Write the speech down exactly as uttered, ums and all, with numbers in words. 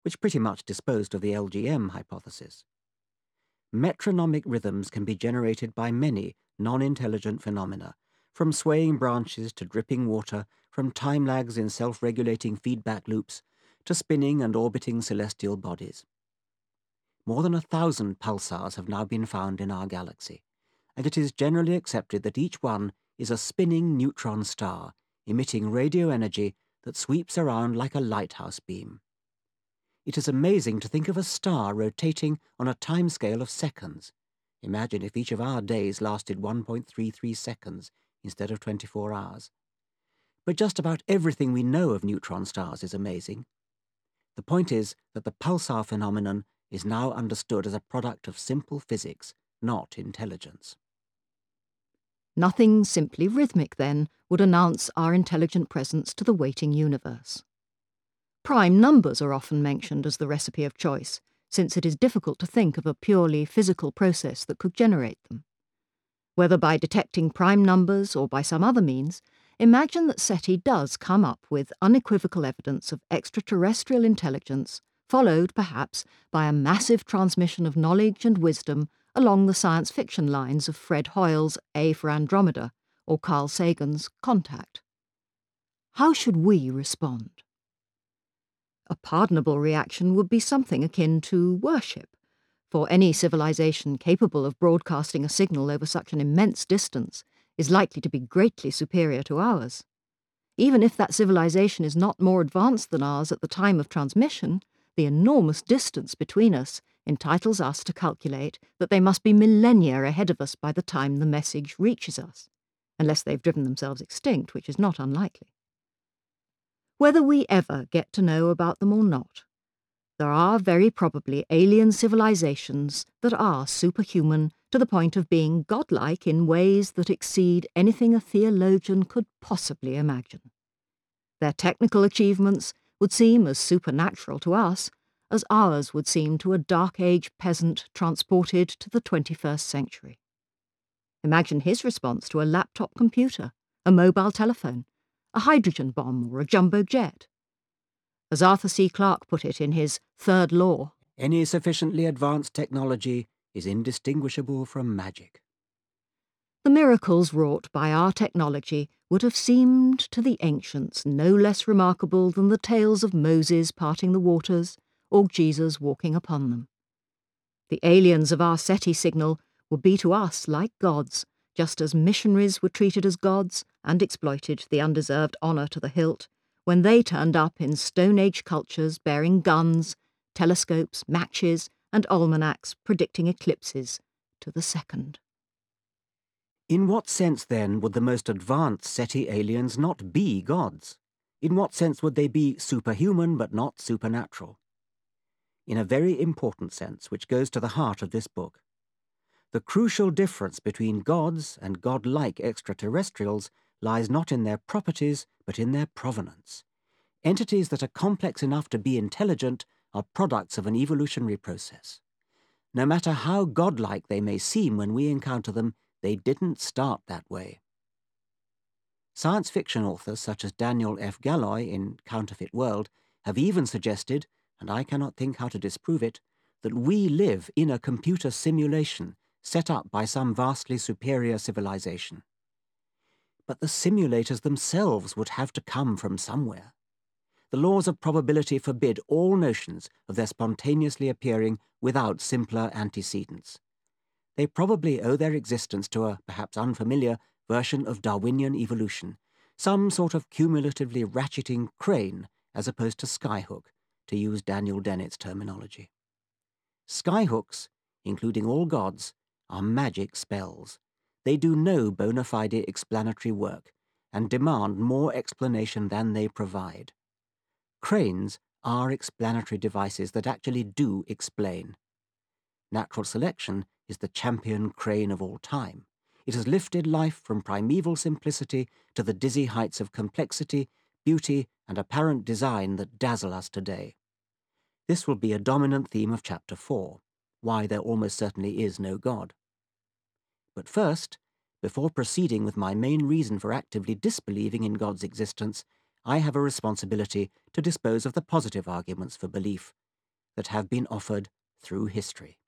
which pretty much disposed of the L G M hypothesis. Metronomic rhythms can be generated by many non-intelligent phenomena, from swaying branches to dripping water, from time lags in self-regulating feedback loops to spinning and orbiting celestial bodies. More than a thousand pulsars have now been found in our galaxy, and it is generally accepted that each one is a spinning neutron star, emitting radio energy that sweeps around like a lighthouse beam. It is amazing to think of a star rotating on a timescale of seconds. Imagine if each of our days lasted one point three three seconds instead of twenty-four hours. But just about everything we know of neutron stars is amazing. The point is that the pulsar phenomenon is now understood as a product of simple physics, not intelligence. Nothing simply rhythmic, then, would announce our intelligent presence to the waiting universe. Prime numbers are often mentioned as the recipe of choice, since it is difficult to think of a purely physical process that could generate them. Whether by detecting prime numbers or by some other means, imagine that SETI does come up with unequivocal evidence of extraterrestrial intelligence, followed, perhaps, by a massive transmission of knowledge and wisdom along the science fiction lines of Fred Hoyle's A for Andromeda or Carl Sagan's Contact. How should we respond? A pardonable reaction would be something akin to worship, for any civilization capable of broadcasting a signal over such an immense distance is likely to be greatly superior to ours. Even if that civilization is not more advanced than ours at the time of transmission, the enormous distance between us entitles us to calculate that they must be millennia ahead of us by the time the message reaches us, unless they've driven themselves extinct, which is not unlikely. Whether we ever get to know about them or not, there are very probably alien civilizations that are superhuman to the point of being godlike in ways that exceed anything a theologian could possibly imagine. Their technical achievements would seem as supernatural to us as ours would seem to a Dark Age peasant transported to the twenty-first century. Imagine his response to a laptop computer, a mobile telephone, a hydrogen bomb, or a jumbo jet. As Arthur C. Clarke put it in his Third Law, any sufficiently advanced technology is indistinguishable from magic. The miracles wrought by our technology would have seemed to the ancients no less remarkable than the tales of Moses parting the waters or Jesus walking upon them. The aliens of our SETI signal would be to us like gods, just as missionaries were treated as gods and exploited the undeserved honour to the hilt when they turned up in Stone Age cultures bearing guns, telescopes, matches, and almanacs predicting eclipses to the second. In what sense, then, would the most advanced SETI aliens not be gods? In what sense would they be superhuman but not supernatural? In a very important sense, which goes to the heart of this book. The crucial difference between gods and godlike extraterrestrials lies not in their properties, but in their provenance. Entities that are complex enough to be intelligent are products of an evolutionary process. No matter how godlike they may seem when we encounter them, they didn't start that way. Science fiction authors such as Daniel F. Galloy in Counterfeit World have even suggested, and I cannot think how to disprove it, that we live in a computer simulation set up by some vastly superior civilization. But the simulators themselves would have to come from somewhere. The laws of probability forbid all notions of their spontaneously appearing without simpler antecedents. They probably owe their existence to a, perhaps unfamiliar, version of Darwinian evolution, some sort of cumulatively ratcheting crane as opposed to skyhook, to use Daniel Dennett's terminology. Skyhooks, including all gods, are magic spells. They do no bona fide explanatory work and demand more explanation than they provide. Cranes are explanatory devices that actually do explain. Natural selection is the champion crane of all time. It has lifted life from primeval simplicity to the dizzy heights of complexity, beauty, and apparent design that dazzle us today. This will be a dominant theme of Chapter four, why there almost certainly is no God. But first, before proceeding with my main reason for actively disbelieving in God's existence, I have a responsibility to dispose of the positive arguments for belief, that have been offered through history.